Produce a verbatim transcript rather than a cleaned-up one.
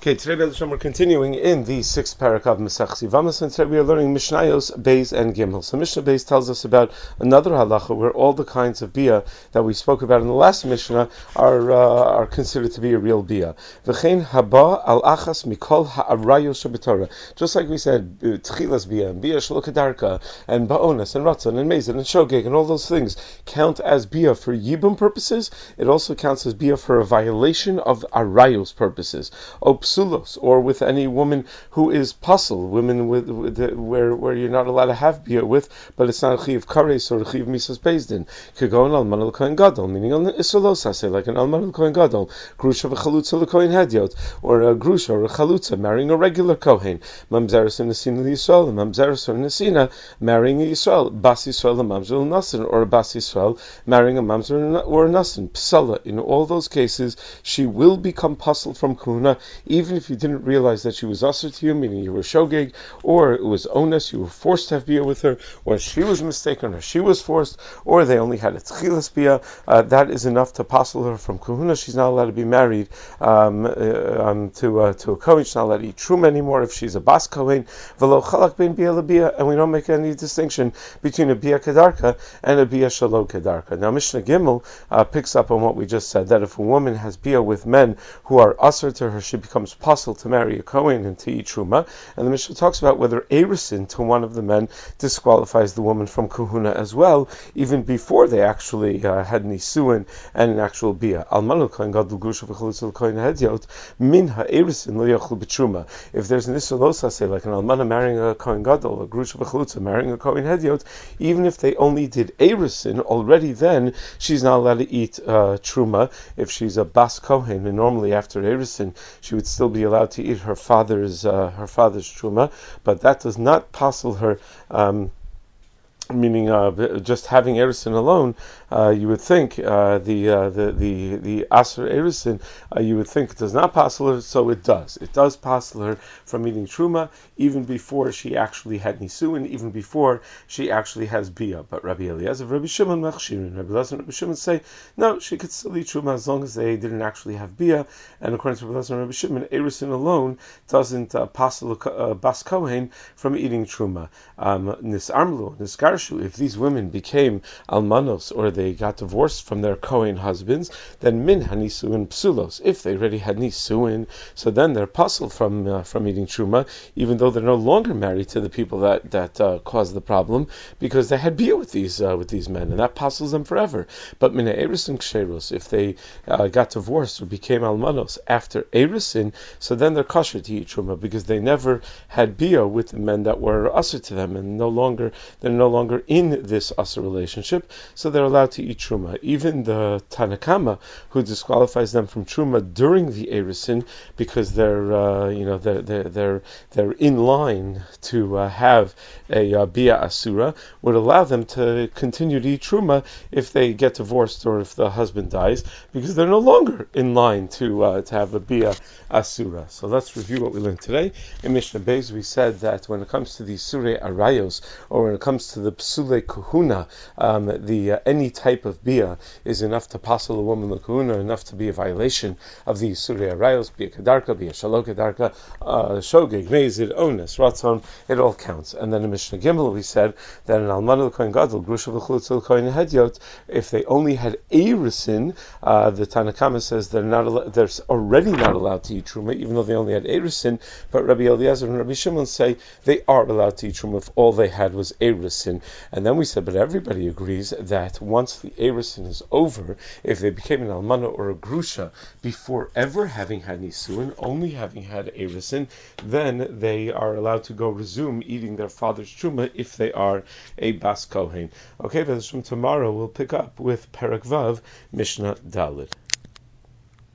Okay, today we're continuing in the sixth parak of Masech Yevamos, and today we are learning Mishnayos, Beis, and Gimel. So Mishnah Beis tells us about another halacha where all the kinds of bia that we spoke about in the last Mishnah are uh, are considered to be a real bia. V'chein haba al achas mikol ha'arayos shebetorah. Just like we said, tchilas bia, and bia shelo kedarka, and ba'onas, and ratzon, and mezid, and shogeg, and all those things count as bia for yibum purposes. It also counts as bia for a violation of arayos purposes. O psulos, or with any woman who is puzzle, women with, with the, where where you're not allowed to have bia with, but it's not a chiv kares or a chiv misas bezdin. Kegon alman al kohen gadol, meaning on isolosase, like an alman al kohen gadol, grusha v'chalutza l'kohen hedyot, or a grusha or a chalutza marrying a regular kohen, mamzeres and nesina l'Yisrael, mamzeres or nesina marrying a Yisrael, bas Yisrael and mamzer nasin, or a bas Yisrael marrying a mamzer or a nasin, psala. In all those cases, she will become puzzle from kuna, even if you didn't realize that she was usher to you, meaning you were shogeg, or it was onus, you were forced to have bia with her, or she was mistaken, or she was forced, or they only had a tchilas bia, uh, that is enough to passel her from kahuna. She's not allowed to be married um, uh, um, to uh, to a kohen. She's not allowed to eat truma anymore if she's a bas kohen. V'lo chalak ben bia lebia, and we don't make any distinction between a bia kedarka and a bia shelo kedarka. Now Mishnah Gimel uh, picks up on what we just said, that if a woman has bia with men who are usher to her, she becomes possible to marry a kohen and to eat truma. And the Mishnah talks about whether erisin to one of the men disqualifies the woman from kahuna as well, even before they actually uh, had nisuin and an actual bia. Almanul kohen gadol grusha v'chalutza l'kohen hedyot min ha'erisin lo yachlu b'truma. If there's an isolosase, say like an almana marrying a kohen gadol, a grusha v'chalutza marrying a kohen hedyot, even if they only did erisin, already then she's not allowed to eat uh, truma. If she's a bas kohen, and normally after erisin she would still be allowed to eat her father's uh, her father's truma, but that does not passel her. Um, Meaning, uh, just having erisin alone, uh, you would think uh, the, uh, the the the aser erisin, uh, you would think it does not passel her. So it does. It does passel her from eating truma, even before she actually had nisuin, even before she actually has bia. But Rabbi Eliezer, Rabbi Shimon machshirin, Rabbi Eliezer and Rabbi Shimon say no, she could still eat truma as long as they didn't actually have bia. And according to Rabbi Eliezer and Rabbi Shimon, erisin alone doesn't uh, passel uh, bas kohen from eating truma. Um, nisarmlu, nisgar. If these women became almanos, or they got divorced from their kohen husbands, then min hanisuin psulos. If they already had nisuin, so then they're puzzled from uh, from eating truma, even though they're no longer married to the people that that uh, caused the problem, because they had bia with these uh, with these men, and that puzzles them forever. But min erisin ksheros, if they uh, got divorced or became almanos after erisin, so then they're kosher to eat truma because they never had bia with the men that were usher to them, and no longer they're no longer in this asa relationship, so they're allowed to eat truma. Even the Tanakama, who disqualifies them from truma during the erisin, because they're uh, you know they're, they're they're they're in line to uh, have a uh, bia asura, would allow them to continue to eat truma if they get divorced or if the husband dies, because they're no longer in line to uh, to have a bia asura. So let's review what we learned today. In Mishnah Beis, we said that when it comes to the surei arayos, or when it comes to the psule kahuna, um, the uh, any type of bia is enough to passel a woman the kahuna, enough to be a violation of the surei arayos, bia kedarka, bia shelo kedarka, uh, shogeg, mezid, onus, ratzon, it all counts. And then in Mishnah Gimel we said that an alman l'kohen gadol, grusha v'chalutza l'kohen hedyot, if they only had erisin, uh, the Tanakama says they're not al- they're already not allowed to eat truma, even though they only had erisin. But Rabbi Eliezer and Rabbi Shimon say they are allowed to eat truma if all they had was erisin. And then we said, but everybody agrees that once the erisin is over, if they became an almana or a grusha before ever having had nisuin, only having had erisin, then they are allowed to go resume eating their father's truma if they are a bas kohen. Okay, but from tomorrow we'll pick up with Perek Vav, Mishnah Daled.